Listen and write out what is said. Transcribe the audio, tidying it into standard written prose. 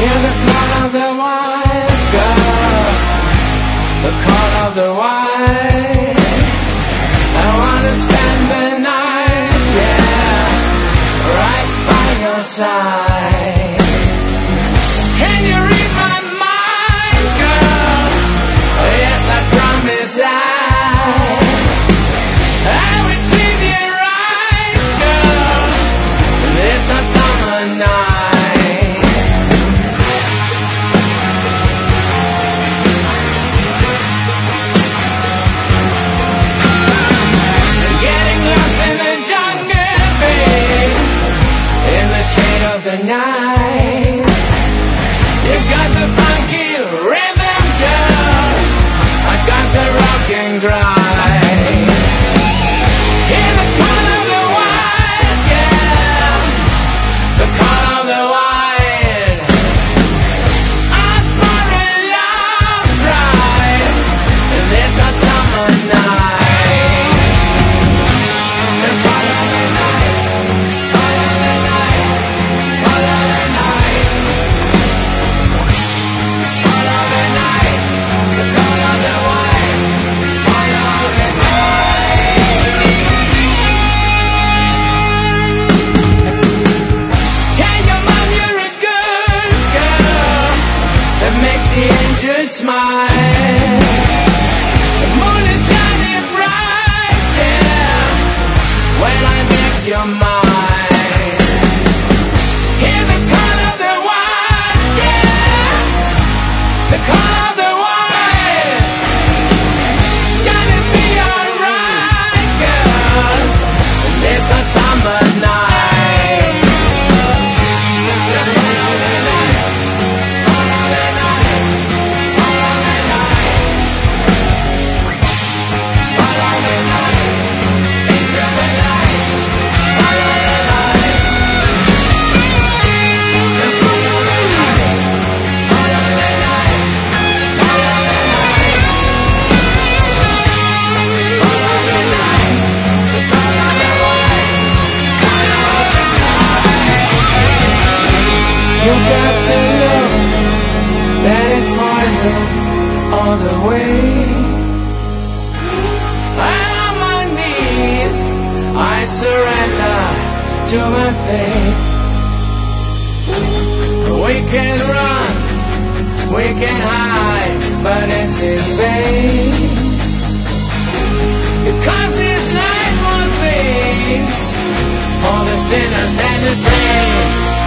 Hear the call of the wild girl, the call of the wild. I wanna spend the night, yeah, right by your side. Can you read my mind, girl? Yes, I promise I will treat you right, girl, this hot summer night. Getting lost in the jungle, babe, in the shade of the night. You got the funky rhythm, girl, I got the rock and grind. Hear the call of the wild, yeah, the call of the wild. Out for a long drive this hot summer night. The call of the night, call of the night, call of the night, call of the night, the call of the wild, call of the night. Tell your mom you're a good girl that makes the angels smile. The moon is shining bright, yeah, when I make your mind. Hear the call of the wild, yeah, the call of the wild. It's gonna be alright, girl, this hot summer night. Just call of the night, call of the night, call of the night, call of the night, into the night, call of the night. Just call of the night, call of the night, call of the night, call of the night, the call of the wild, call of the night. You got the love that is poison all the way. I'm on my knees, I surrender to my fate. We can run, we can hide, but it's in vain. Because this life was made for the sinners and the saints.